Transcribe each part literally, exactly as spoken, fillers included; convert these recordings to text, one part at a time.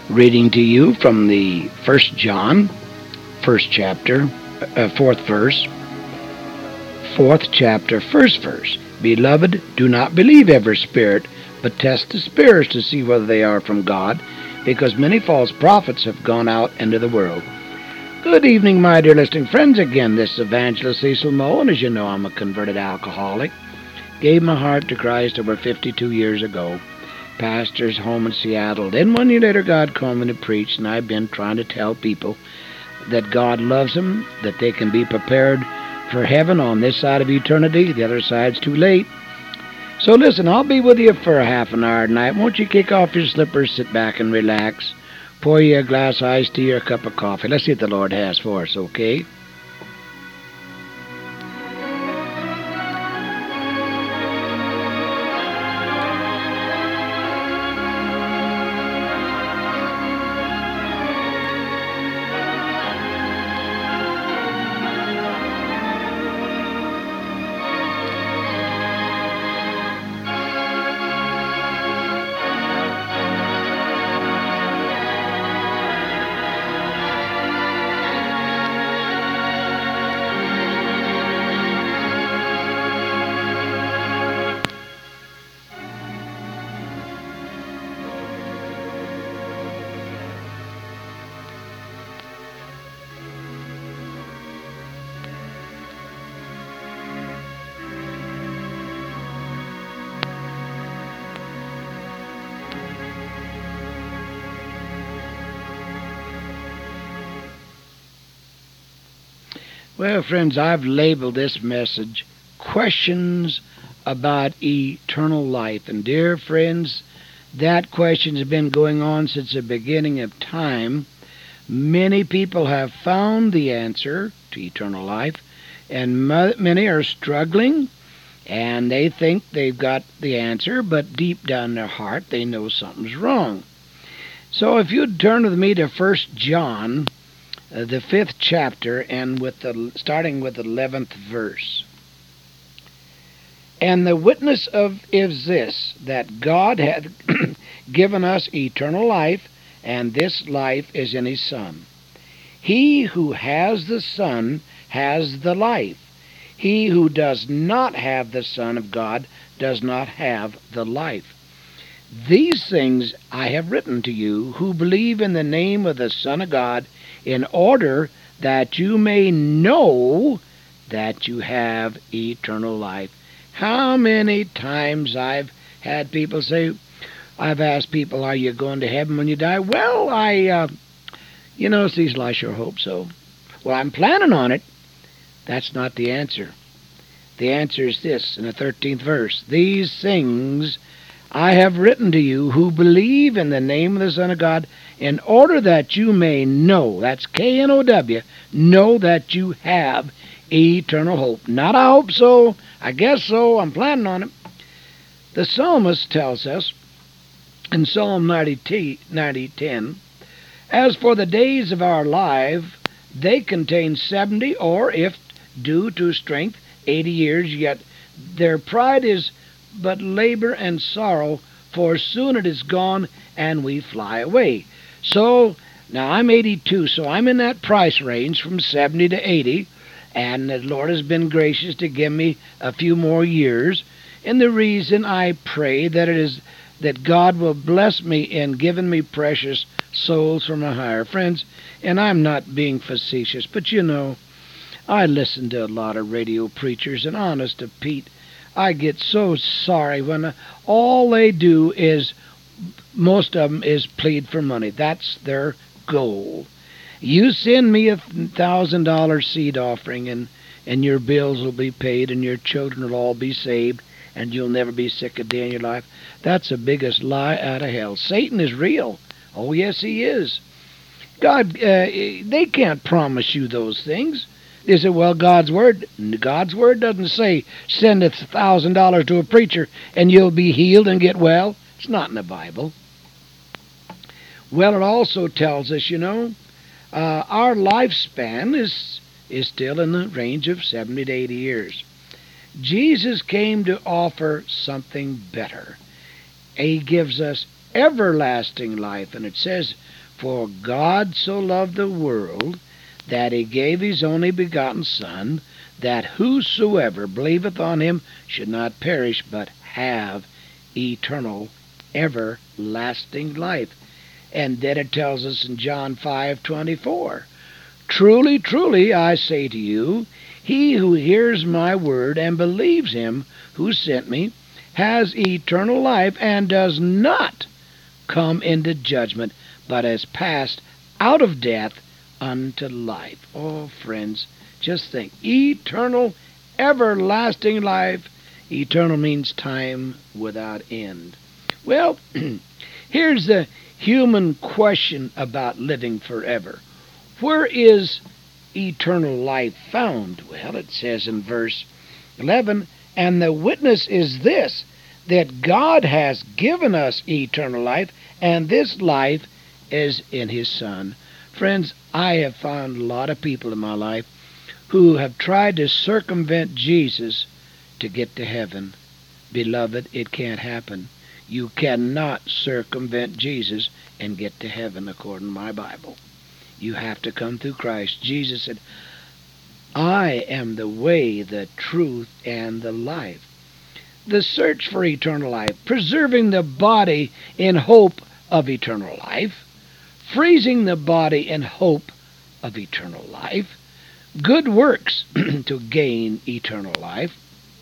Reading to you from the First John, first chapter, uh, fourth verse, fourth chapter, first verse. Beloved, do not believe every spirit, but test the spirits to see whether they are from God, because many false prophets have gone out into the world. Good evening, my dear listening friends. Again, this is Evangelist Cecil Moe, and as you know, I'm a converted alcoholic. Gave my heart to Christ over fifty-two years ago. Pastor's home in Seattle. Then one year later, God called me to preach, and I've been trying to tell people that God loves them, that they can be prepared for heaven on this side of eternity. The other side's too late. So listen, I'll be with you for a half an hour tonight. Won't you kick off your slippers, sit back and relax, pour you a glass of iced tea or a cup of coffee. Let's see what the Lord has for us, okay? Well, friends, I've labeled this message, Questions About Eternal Life. And dear friends, that question has been going on since the beginning of time. Many people have found the answer to eternal life, and many are struggling, and they think they've got the answer, but deep down in their heart they know something's wrong. So if you'd turn with me to First John, Uh, the fifth chapter, and with the starting with the eleventh verse. And the witness of is this, that God hath given us eternal life, and this life is in his Son. He who has the Son has the life. He who does not have the Son of God does not have the life. These things I have written to you who believe in the name of the Son of God, in order that you may know that you have eternal life. How many times I've had people say, I've asked people, are you going to heaven when you die? Well, I, uh, you know, Cecil, I sure hope so. Well, I'm planning on it. That's not the answer. The answer is this, in the thirteenth verse. These things I have written to you who believe in the name of the Son of God, in order that you may know, that's K N O W, know that you have eternal hope. Not I hope so, I guess so, I'm planning on it. The psalmist tells us in Psalm ninety, ten, as for the days of our life, they contain seventy, or if due to strength, eighty years, yet their pride is but labor and sorrow, for soon it is gone, and we fly away. So, now I'm eighty-two, so I'm in that price range from seventy to eighty, and the Lord has been gracious to give me a few more years, and the reason I pray that it is that God will bless me in giving me precious souls from a higher. Friends, and I'm not being facetious, but you know, I listen to a lot of radio preachers, and honest to Pete, I get so sorry when all they do is, most of them, is plead for money. That's their goal. You send me a thousand dollar seed offering, and, and your bills will be paid, and your children will all be saved, and you'll never be sick a day in your life. That's the biggest lie out of hell. Satan is real. Oh, yes, he is. God, uh, they can't promise you those things. They say, well, God's Word, God's Word doesn't say send a thousand dollars to a preacher and you'll be healed and get well. It's not in the Bible. Well, it also tells us, you know, uh, our lifespan is is still in the range of seventy to eighty years. Jesus came to offer something better. He gives us everlasting life, and it says, For God so loved the world, that he gave his only begotten Son, that whosoever believeth on him should not perish, but have eternal, everlasting life. And then it tells us in John five twenty-four, Truly, truly, I say to you, he who hears my word and believes him who sent me has eternal life, and does not come into judgment, but has passed out of death unto life. Oh, friends, just think. Eternal, everlasting life. Eternal means time without end. Well, here's the human question about living forever. Where is eternal life found? Well, it says in verse eleven, And the witness is this, that God has given us eternal life, and this life is in his Son. Friends, I have found a lot of people in my life who have tried to circumvent Jesus to get to heaven. Beloved, it can't happen. You cannot circumvent Jesus and get to heaven according to my Bible. You have to come through Christ. Jesus said, I am the way, the truth, and the life. The search for eternal life, preserving the body in hope of eternal life, freezing the body in hope of eternal life, good works to gain eternal life,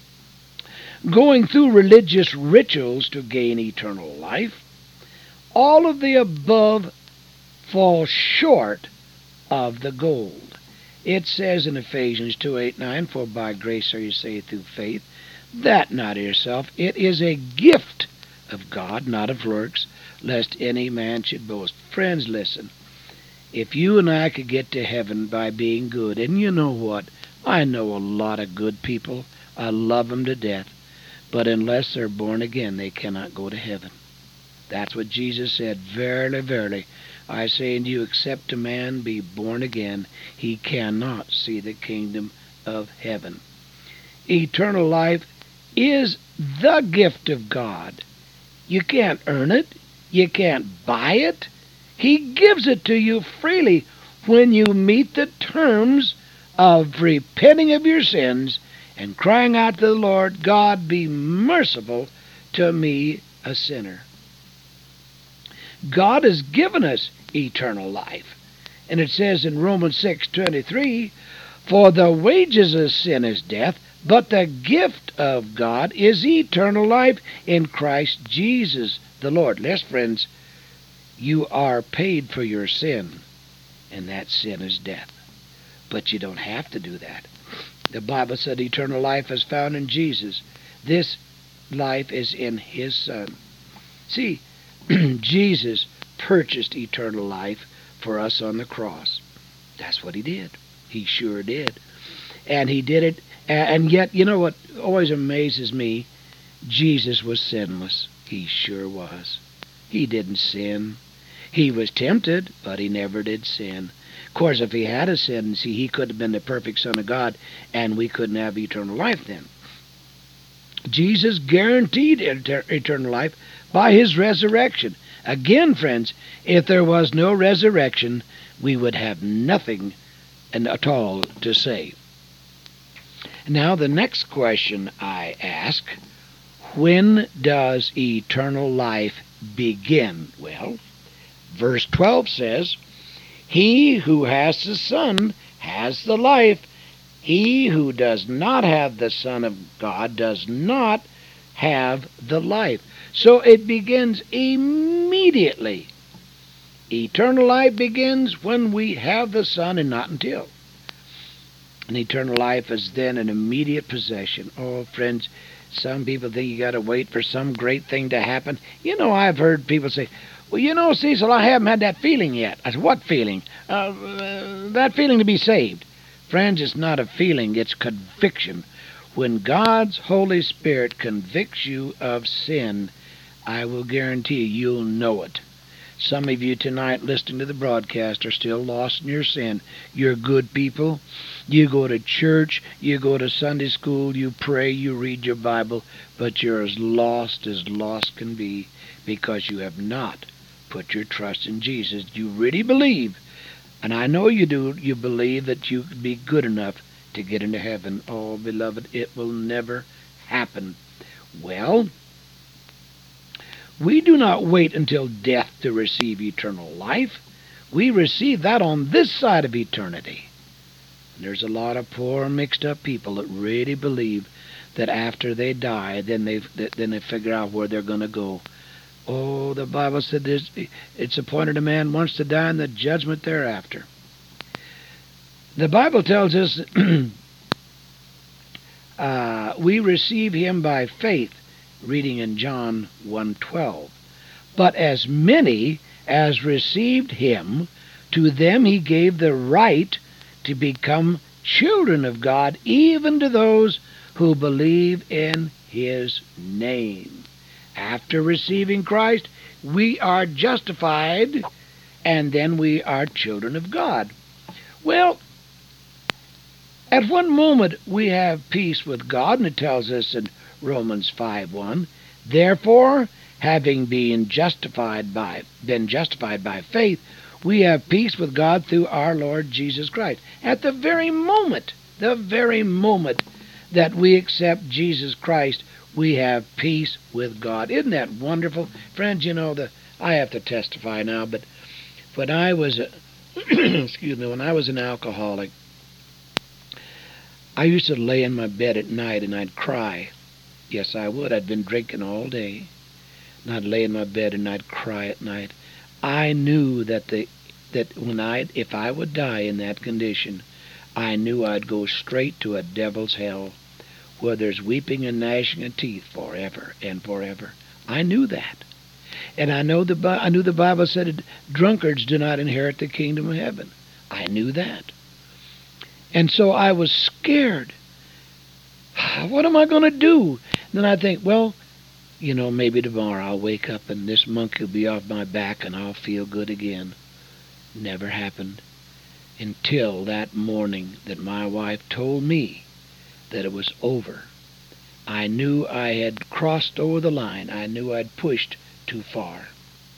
going through religious rituals to gain eternal life. All of the above fall short of the goal. It says in Ephesians two eight nine, For by grace are you saved through faith, that not of yourself, it is a gift of God, not of works, lest any man should boast. Friends, listen. If you and I could get to heaven by being good, and you know what? I know a lot of good people. I love them to death. But unless they're born again, they cannot go to heaven. That's what Jesus said. Verily, verily, I say unto you, except a man be born again, he cannot see the kingdom of heaven. Eternal life is the gift of God. You can't earn it. You can't buy it. He gives it to you freely when you meet the terms of repenting of your sins and crying out to the Lord, God, be merciful to me, a sinner. God has given us eternal life. And it says in Romans six twenty-three, For the wages of sin is death, but the gift of God is eternal life in Christ Jesus the Lord. Yes, friends, you are paid for your sin, and that sin is death. But you don't have to do that. The Bible said eternal life is found in Jesus. This life is in his Son. See, Jesus purchased eternal life for us on the cross. That's what he did. He sure did. And he did it, and yet, you know what always amazes me? Jesus was sinless. He sure was. He didn't sin. He was tempted, but he never did sin. Of course, if he had a sin, see, he could have been the perfect Son of God, and we couldn't have eternal life then. Jesus guaranteed eternal life by his resurrection. Again, friends, if there was no resurrection, we would have nothing at all to say. Now, the next question I ask, when does eternal life begin? Well, verse twelve says, He who has the Son has the life. He who does not have the Son of God does not have the life. So it begins immediately. Eternal life begins when we have the Son and not until. And eternal life is then an immediate possession. Oh, friends, some people think you got to wait for some great thing to happen. You know, I've heard people say, well, you know, Cecil, I haven't had that feeling yet. I said, what feeling? Uh, uh, that feeling to be saved. Friends, it's not a feeling, it's conviction. When God's Holy Spirit convicts you of sin, I will guarantee you, you'll know it. Some of you tonight listening to the broadcast are still lost in your sin. You're good people. You go to church, you go to Sunday school, you pray, you read your Bible, but you're as lost as lost can be because you have not Put your trust in Jesus. You really believe, and I know you do, you believe that you could be good enough to get into heaven. Oh, beloved, it will never happen. Well, we do not wait until death to receive eternal life. We receive that on this side of eternity. And there's a lot of poor, mixed-up people that really believe that after they die, then they then they figure out where they're going to go. Oh, the Bible said this, it's appointed a man once to die and the judgment thereafter. The Bible tells us uh, we receive him by faith, reading in John one twelve. But as many as received him, to them he gave the right to become children of God, even to those who believe in his name. After receiving Christ, we are justified, and then we are children of God. Well, at one moment we have peace with God, and it tells us in Romans five one, therefore, having been justified by been justified by faith, we have peace with God through our Lord Jesus Christ. At the very moment, the very moment that we accept Jesus Christ, we have peace with God. Isn't that wonderful? Friends, you know, the I have to testify now, but when I was a, excuse me, when I was an alcoholic, I used to lay in my bed at night and I'd cry. Yes, I would. I'd been drinking all day. And I'd lay in my bed and I'd cry at night. I knew that the that when I if I would die in that condition, I knew I'd go straight to a devil's hell, where there's weeping and gnashing of teeth forever and forever. I knew that, and I know the I knew the Bible said drunkards do not inherit the kingdom of heaven. I knew that, and so I was scared. What am I going to do? And then I think, well, you know, maybe tomorrow I'll wake up and this monkey will be off my back and I'll feel good again. Never happened until that morning that my wife told me that it was over. I knew I had crossed over the line. I knew I'd pushed too far.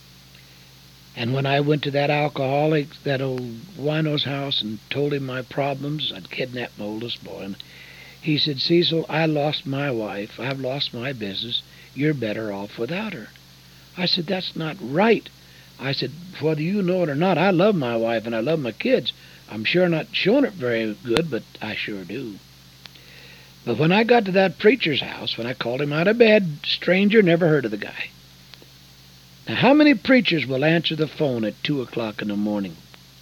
And when I went to that alcoholic, that old wino's house, and told him my problems, I'd kidnapped my oldest boy, and he said, Cecil, I lost my wife. I've lost my business. You're better off without her. I said, that's not right. I said, whether you know it or not, I love my wife and I love my kids. I'm sure not showing it very good, but I sure do. But when I got to that preacher's house, when I called him out of bed, stranger, never heard of the guy. Now, how many preachers will answer the phone at two o'clock in the morning?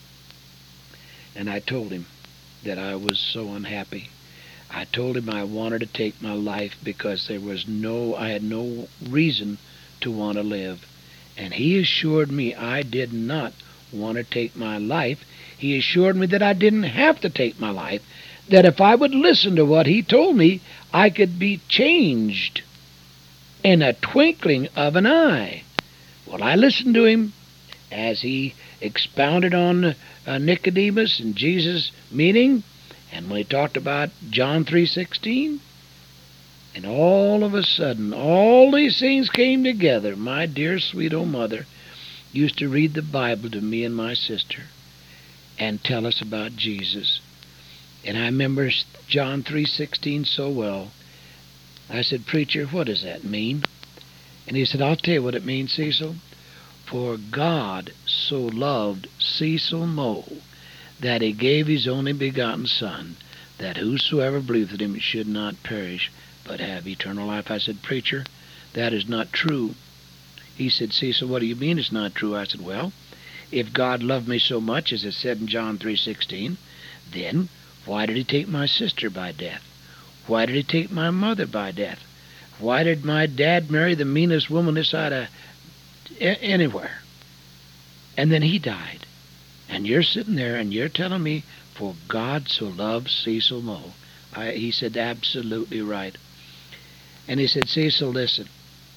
And I told him that I was so unhappy. I told him I wanted to take my life because there was no, I had no reason to want to live. And he assured me I did not want to take my life. He assured me that I didn't have to take my life, that if I would listen to what he told me, I could be changed in a twinkling of an eye. Well, I listened to him as he expounded on uh, Nicodemus and Jesus' meaning, and when he talked about John three sixteen, and all of a sudden, all these things came together. My dear sweet old mother used to read the Bible to me and my sister and tell us about Jesus. And I remember John three sixteen so well. I said, Preacher, what does that mean? And he said, I'll tell you what it means, Cecil. For God so loved Cecil Moe that he gave his only begotten Son, that whosoever believeth in him should not perish, but have eternal life. I said, Preacher, that is not true. He said, Cecil, what do you mean it's not true? I said, well, if God loved me so much, as it said in John three sixteen, then why did he take my sister by death? Why did he take my mother by death? Why did my dad marry the meanest woman this side of anywhere? And then he died. And you're sitting there and you're telling me, for God so loved Cecil Moe. I, he said, absolutely right. And he said, Cecil, listen,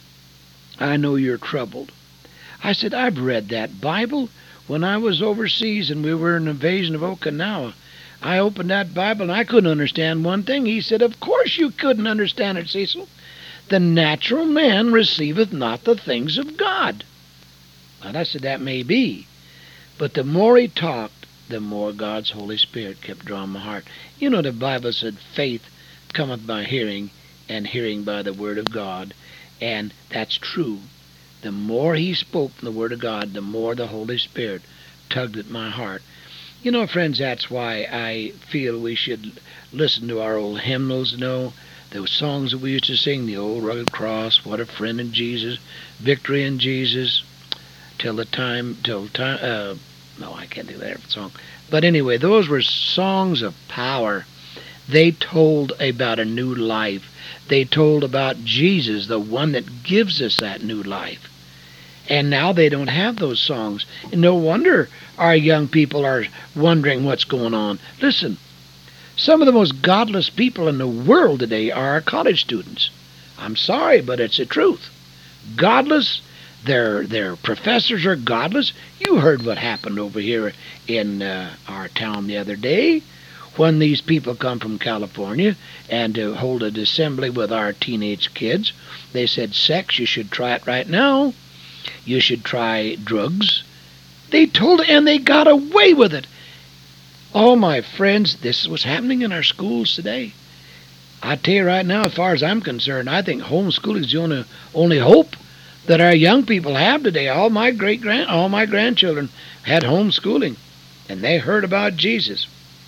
I know you're troubled. I said, I've read that Bible when I was overseas and we were in the invasion of Okinawa. I opened that Bible and I couldn't understand one thing. He said, of course you couldn't understand it, Cecil. The natural man receiveth not the things of God. And I said, that may be. But the more he talked, the more God's Holy Spirit kept drawing my heart. You know, the Bible said, faith cometh by hearing, and hearing by the Word of God. And that's true. The more he spoke the Word of God, the more the Holy Spirit tugged at my heart. You know, friends, that's why I feel we should listen to our old hymnals, you know, those songs that we used to sing, the old rugged cross, what a friend in Jesus, victory in Jesus, till the time, till time, uh, no, I can't do that song. But anyway, those were songs of power. They told about a new life. They told about Jesus, the one that gives us that new life. And now they don't have those songs. And no wonder our young people are wondering what's going on. Listen, some of the most godless people in the world today are our college students. I'm sorry, but it's the truth. Godless, their their professors are godless. You heard what happened over here in uh, our town the other day when these people come from California and to hold an assembly with our teenage kids. They said, sex, you should try it right now. You should try drugs. They told it, and they got away with it. Oh, my friends, this is what's happening in our schools today. I tell you right now, as far as I'm concerned, I think homeschooling is the only, only hope that our young people have today. All my great grand, all my grandchildren had homeschooling, and they heard about Jesus.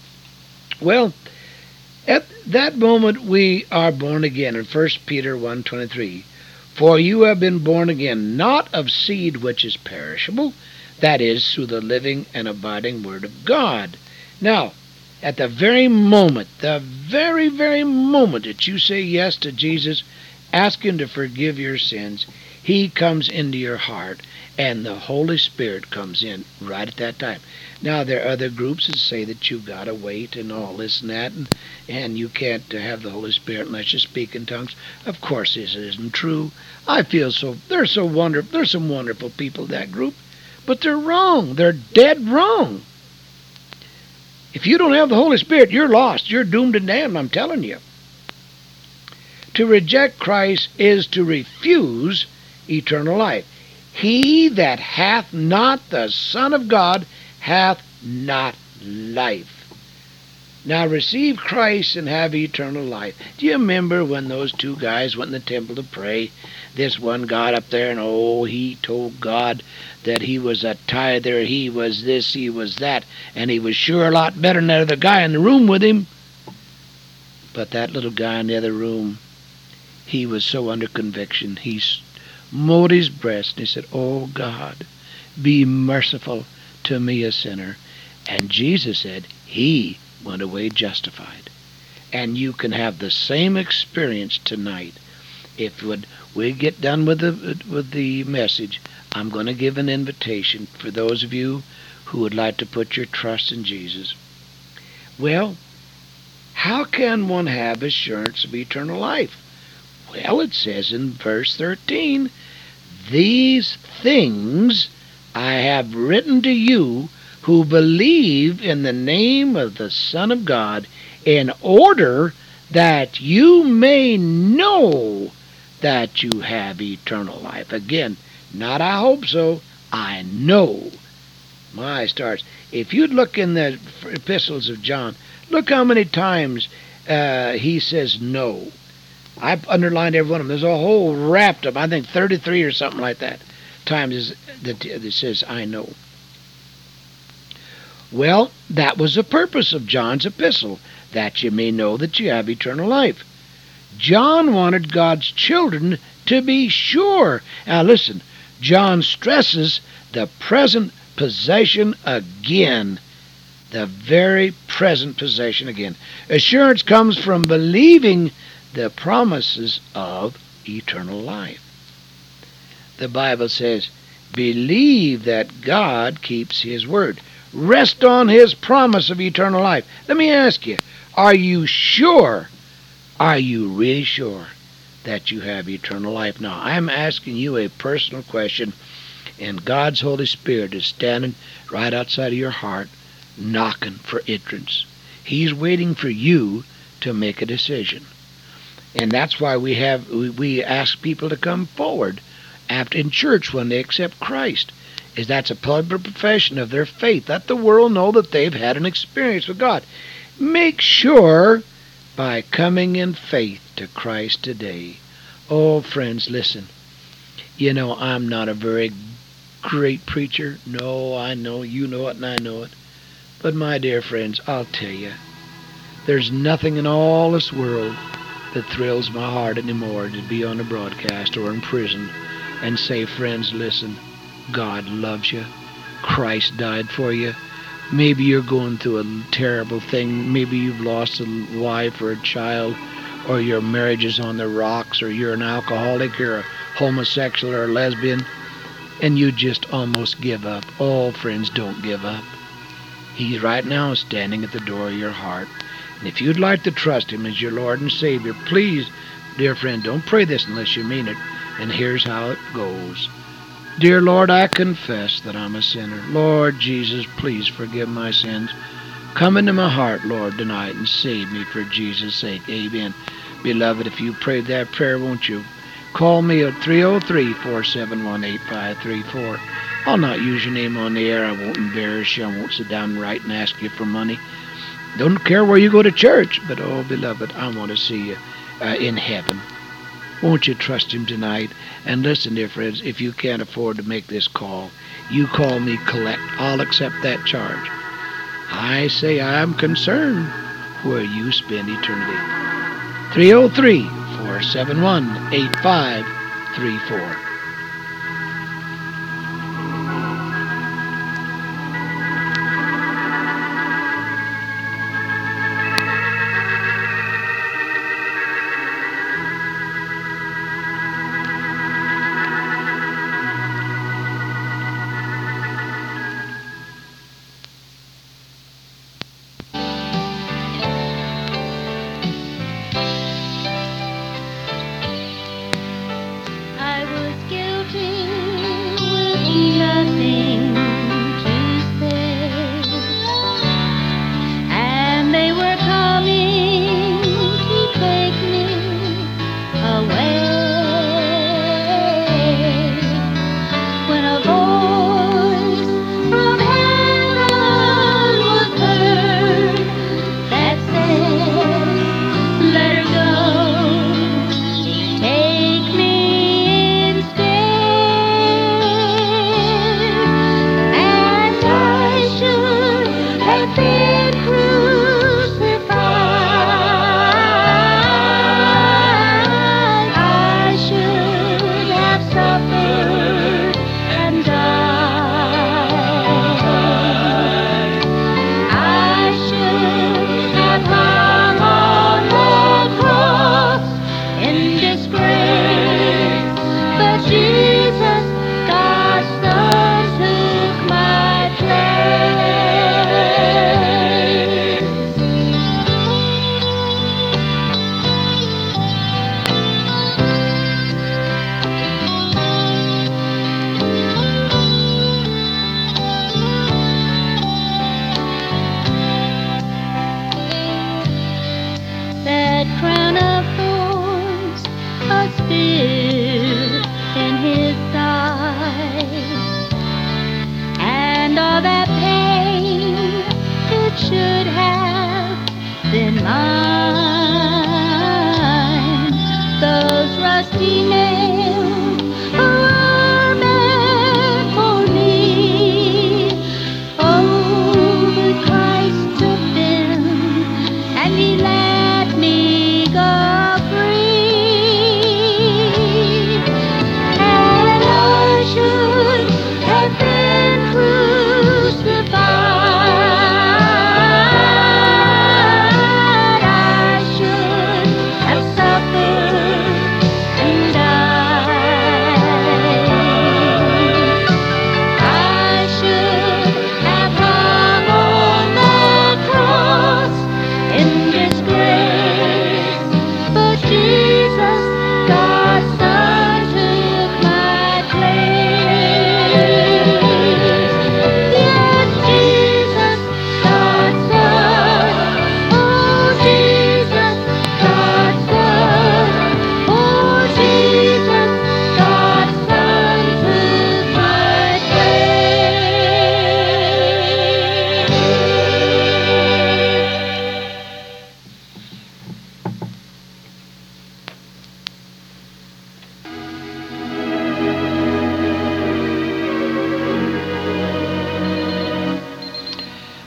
Well, at that moment we are born again in First Peter one twenty-three. For you have been born again, not of seed which is perishable, that is, through the living and abiding Word of God. Now, at the very moment, the very, very moment that you say yes to Jesus, ask Him to forgive your sins, He comes into your heart, and the Holy Spirit comes in right at that time. Now, there are other groups that say that you've got to wait and all this and that, and, and you can't have the Holy Spirit unless you speak in tongues. Of course, this isn't true. I feel so, they're so wonderful. There's some wonderful people in that group, but they're wrong. They're dead wrong. If you don't have the Holy Spirit, you're lost. You're doomed and damned, I'm telling you. To reject Christ is to refuse eternal life. He that hath not the Son of God hath not life. Now receive Christ and have eternal life. Do you remember when those two guys went in the temple to pray? This one got up there and oh, he told God that he was a tither, he was this, he was that, and he was sure a lot better than that other guy in the room with him. But that little guy in the other room, he was so under conviction, he smote his breast and he said, oh God, be merciful to me, a sinner. And Jesus said, he went away justified. And you can have the same experience tonight. If when we get done with the with the message, I'm going to give an invitation for those of you who would like to put your trust in Jesus. Well, how can one have assurance of eternal life? Well, it says in verse thirteen, these things I have written to you who believe in the name of the Son of God, in order that you may know that you have eternal life. Again, not I hope so, I know. My stars. If you'd look in the epistles of John, look how many times uh, he says no. I've underlined every one of them. There's a whole raft of, I think, thirty-three or something like that, times that it says I know. Well, that was the purpose of John's epistle, that you may know that you have eternal life. John wanted God's children to be sure. Now listen, John stresses the present possession again. The very present possession again. Assurance comes from believing the promises of eternal life. The Bible says, believe that God keeps His word. Rest on His promise of eternal life. Let me ask you, are you sure, are you really sure that you have eternal life? Now, I'm asking you a personal question, and God's Holy Spirit is standing right outside of your heart, knocking for entrance. He's waiting for you to make a decision. And that's why we have we, we ask people to come forward after in church when they accept Christ. is that's a public profession of their faith. Let the world know that they've had an experience with God. Make sure by coming in faith to Christ today. Oh, friends, listen. You know, I'm not a very great preacher. No, I know, you know it, and I know it. But my dear friends, I'll tell you, there's nothing in all this world that thrills my heart anymore to be on a broadcast or in prison and say, friends, listen, God loves you. Christ died for you. Maybe you're going through a terrible thing. Maybe you've lost a wife or a child, or your marriage is on the rocks, or you're an alcoholic, you're a homosexual or a lesbian, and you just almost give up. Oh, friends, don't give up. He's right now standing at the door of your heart. And if you'd like to trust him as your Lord and Savior, please, dear friend, don't pray this unless you mean it. And here's how it goes. Dear Lord, I confess that I'm a sinner. Lord Jesus, please forgive my sins. Come into my heart, Lord, tonight and save me for Jesus' sake. Amen. Beloved, if you prayed that prayer, won't you call me at three oh three, four seven one, eight five three four. I'll not use your name on the air. I won't embarrass you. I won't sit down and write and ask you for money. Don't care where you go to church, but oh, beloved, I want to see you uh, in heaven. Won't you trust him tonight? And listen, dear friends, if you can't afford to make this call, you call me collect. I'll accept that charge. I say I'm concerned where you spend eternity. three oh three, four seven one, eight five three four.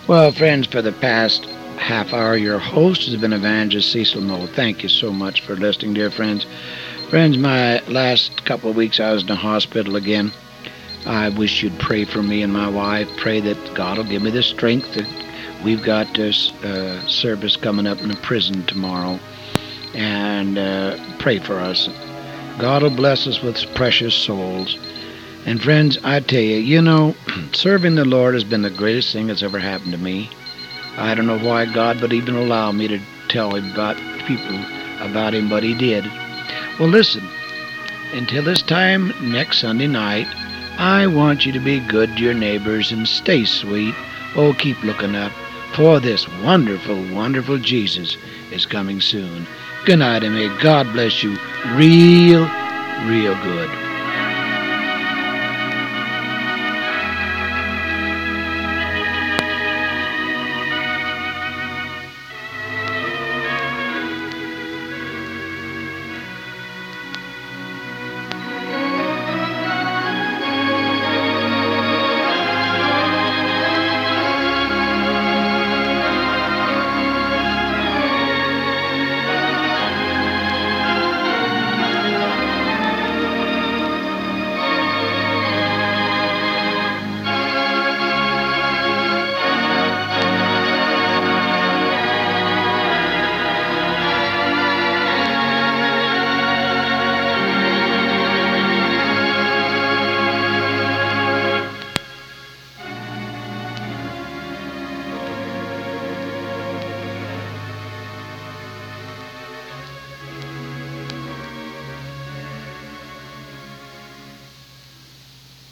Well, friends, for the past half hour, your host has been Evangelist Cecil Noel. Thank you so much for listening, dear friends. Friends, my last couple of weeks I was in the hospital again. I wish you'd pray for me and my wife. Pray that God will give me the strength. That we've got this uh, service coming up in the prison tomorrow. And uh, pray for us. God will bless us with precious souls. And friends, I tell you, you know, serving the Lord has been the greatest thing that's ever happened to me. I don't know why God would even allow me to tell him about people about him, but he did. Well, listen, until this time next Sunday night, I want you to be good to your neighbors and stay sweet. Oh, keep looking up, for this wonderful, wonderful Jesus is coming soon. Good night, and may God bless you real, real good.